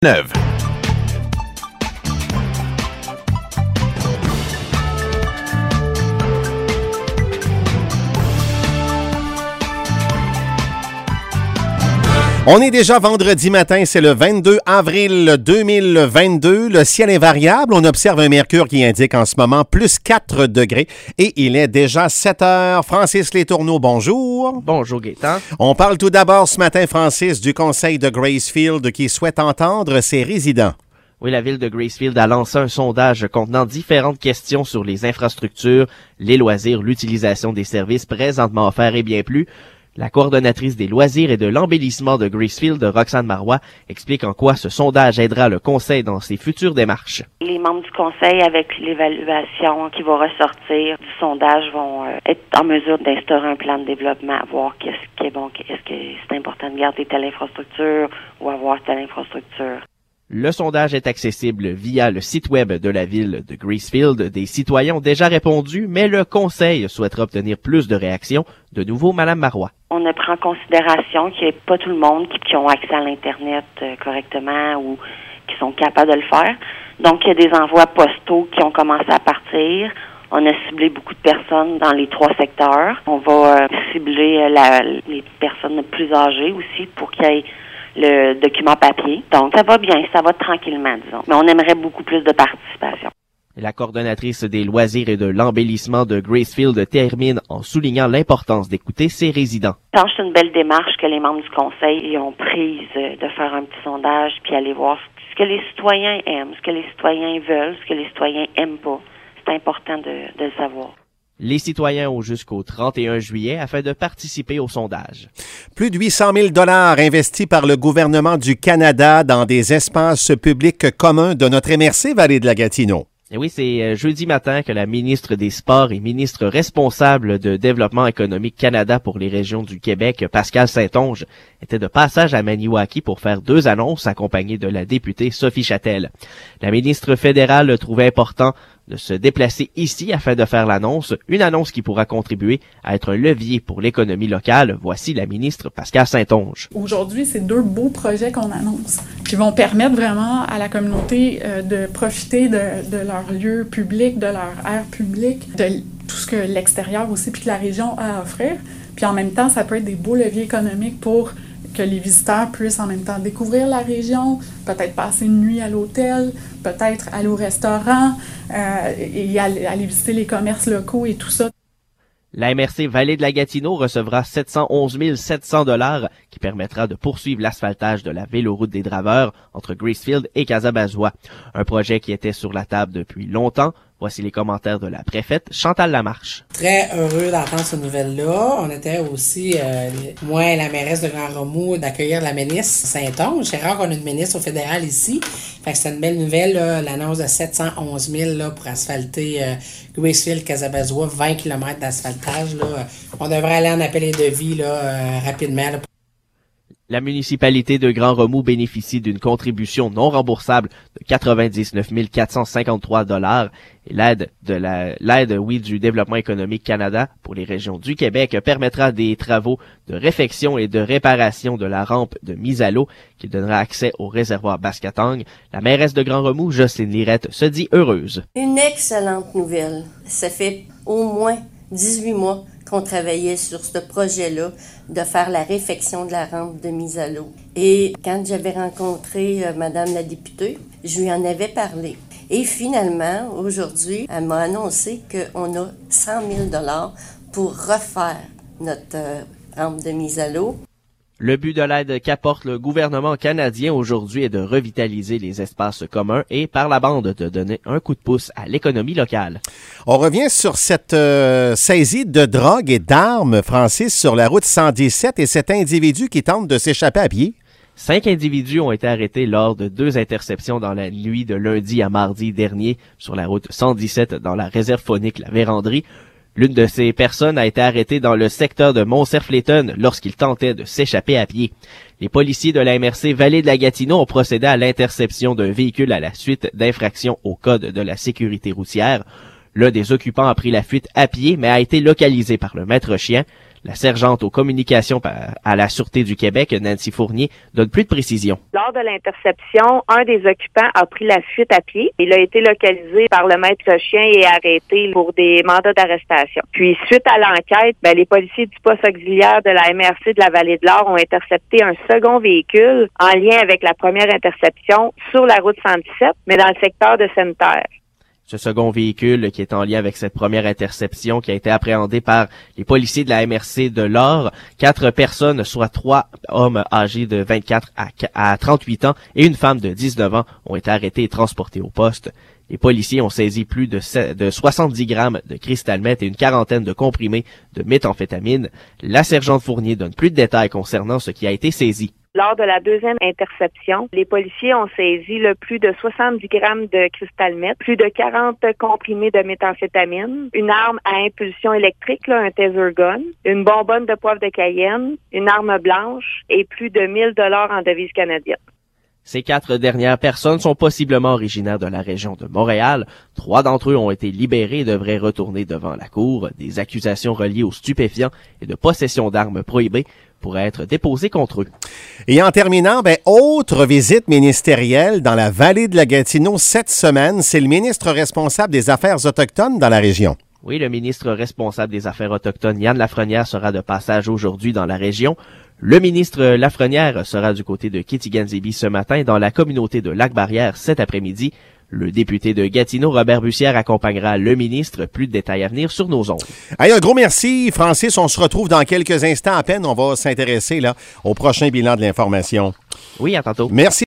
9. On est déjà vendredi matin, c'est le 22 avril 2022. Le ciel est variable. On observe un mercure qui indique en ce moment plus 4 degrés et il est déjà 7 heures. Francis Letourneau, bonjour. Bonjour Gaétan. On parle tout d'abord ce matin, Francis, du conseil de Gracefield qui souhaite entendre ses résidents. Oui, la ville de Gracefield a lancé un sondage contenant différentes questions sur les infrastructures, les loisirs, l'utilisation des services présentement offerts et bien plus. La coordonnatrice des loisirs et de l'embellissement de Gracefield, Roxane Marois, explique en quoi ce sondage aidera le conseil dans ses futures démarches. Les membres du conseil, avec l'évaluation qui va ressortir du sondage, vont être en mesure d'instaurer un plan de développement, voir qu'est-ce qui est bon, est-ce que c'est important de garder telle infrastructure ou avoir telle infrastructure. Le sondage est accessible via le site web de la ville de Gracefield. Des citoyens ont déjà répondu, mais le conseil souhaitera obtenir plus de réactions. De nouveau, Madame Marois. On a pris en considération qu'il n'y a pas tout le monde qui ont accès à l'Internet correctement ou qui sont capables de le faire. Donc, il y a des envois postaux qui ont commencé à partir. On a ciblé beaucoup de personnes dans les 3 secteurs. On va cibler les personnes plus âgées aussi pour qu'il y ait le document papier. Donc, ça va bien, ça va tranquillement, disons. Mais on aimerait beaucoup plus de participation. La coordonnatrice des loisirs et de l'embellissement de Gracefield termine en soulignant l'importance d'écouter ses résidents. Je pense que c'est une belle démarche que les membres du conseil ont prise de faire un petit sondage puis aller voir ce que les citoyens aiment, ce que les citoyens veulent, ce que les citoyens aiment pas. C'est important de le savoir. Les citoyens ont jusqu'au 31 juillet afin de participer au sondage. Plus de 800 000 $ investis par le gouvernement du Canada dans des espaces publics communs de notre MRC Vallée de la Gatineau. Et oui, c'est jeudi matin que la ministre des Sports et ministre responsable de Développement économique Canada pour les régions du Québec, Pascal Saint-Onge, était de passage à Maniwaki pour faire 2 annonces accompagnées de la députée Sophie Châtel. La ministre fédérale trouvait important de se déplacer ici afin de faire l'annonce, une annonce qui pourra contribuer à être un levier pour l'économie locale. Voici la ministre Pascal Saint-Onge. Aujourd'hui, c'est 2 beaux projets qu'on annonce qui vont permettre vraiment à la communauté de profiter de leur lieu public, de leur aire publique, de tout ce que l'extérieur aussi puis que la région a à offrir. Puis en même temps, ça peut être des beaux leviers économiques pour que les visiteurs puissent en même temps découvrir la région, peut-être passer une nuit à l'hôtel, peut-être aller au restaurant et aller visiter les commerces locaux et tout ça. La MRC Vallée de la Gatineau recevra 711 700 $ qui permettra de poursuivre l'asphaltage de la véloroute des Draveurs entre Gracefield et Casabazois. Un projet qui était sur la table depuis longtemps. Voici les commentaires de la préfète Chantal Lamarche. Très heureux d'entendre cette nouvelle-là. On était aussi, moi et la mairesse de Grand-Remous, d'accueillir la ministre Saint-Onge. C'est rare qu'on ait une ministre au fédéral ici. Fait que c'est une belle nouvelle, là, l'annonce de 711 000 là, pour asphalter Gracefield, Casabazois, 20 km d'asphaltage. Là. On devrait aller en appel et devis là, rapidement. Là. La municipalité de Grand-Remous bénéficie d'une contribution non remboursable de 99 453 $ et l'aide du Développement économique Canada pour les régions du Québec permettra des travaux de réfection et de réparation de la rampe de mise à l'eau qui donnera accès au réservoir Baskatang. La mairesse de Grand-Remous, Jocelyne Lirette, se dit heureuse. Une excellente nouvelle. Ça fait au moins 18 mois qu'on travaillait sur ce projet-là, de faire la réfection de la rampe de mise à l'eau. Et quand j'avais rencontré Madame la députée, je lui en avais parlé. Et finalement, aujourd'hui, elle m'a annoncé qu'on a 100 000 $ pour refaire notre rampe de mise à l'eau. Le but de l'aide qu'apporte le gouvernement canadien aujourd'hui est de revitaliser les espaces communs et, par la bande, de donner un coup de pouce à l'économie locale. On revient sur cette saisie de drogue et d'armes, Francis, sur la route 117 et cet individu qui tente de s'échapper à pied. 5 individus ont été arrêtés lors de 2 interceptions dans la nuit de lundi à mardi dernier sur la route 117 dans la réserve faunique La Vérandrie. L'une de ces personnes a été arrêtée dans le secteur de Montcerf-Letton lorsqu'il tentait de s'échapper à pied. Les policiers de la MRC Vallée de la Gatineau ont procédé à l'interception d'un véhicule à la suite d'infractions au code de la sécurité routière. L'un des occupants a pris la fuite à pied mais a été localisé par le maître chien. La sergente aux communications à la Sûreté du Québec, Nancy Fournier, donne plus de précisions. Lors de l'interception, un des occupants a pris la fuite à pied. Il a été localisé par le maître chien et arrêté pour des mandats d'arrestation. Puis, suite à l'enquête, les policiers du poste auxiliaire de la MRC de la Vallée de l'Or ont intercepté un second véhicule en lien avec la première interception sur la route 117, mais dans le secteur de Sainte-Terre. Ce second véhicule qui est en lien avec cette première interception qui a été appréhendé par les policiers de la MRC de l'Or. 4 personnes, soit 3 hommes âgés de 24 à 38 ans et une femme de 19 ans ont été arrêtés et transportés au poste. Les policiers ont saisi plus de 70 grammes de cristal meth et une quarantaine de comprimés de méthamphétamine. La sergente Fournier donne plus de détails concernant ce qui a été saisi. Lors de la deuxième interception, les policiers ont saisi plus de 70 grammes de cristal meth, plus de 40 comprimés de méthamphétamine, une arme à impulsion électrique, un taser gun, une bonbonne de poivre de Cayenne, une arme blanche et plus de 1 000 $ en devises canadiennes. Ces 4 dernières personnes sont possiblement originaires de la région de Montréal. 3 d'entre eux ont été libérés et devraient retourner devant la cour. Des accusations reliées aux stupéfiants et de possession d'armes prohibées pourraient être déposées contre eux. Et en terminant, autre visite ministérielle dans la vallée de la Gatineau cette semaine, c'est le ministre responsable des Affaires autochtones dans la région. Oui, le ministre responsable des Affaires autochtones, Yann Lafrenière, sera de passage aujourd'hui dans la région. Le ministre Lafrenière sera du côté de Kitigan-Zibi ce matin dans la communauté de Lac-Barrière cet après-midi. Le député de Gatineau, Robert Bussière, accompagnera le ministre. Plus de détails à venir sur nos ondes. Hey, un gros merci, Francis. On se retrouve dans quelques instants à peine. On va s'intéresser au prochain bilan de l'information. Oui, à tantôt. Merci.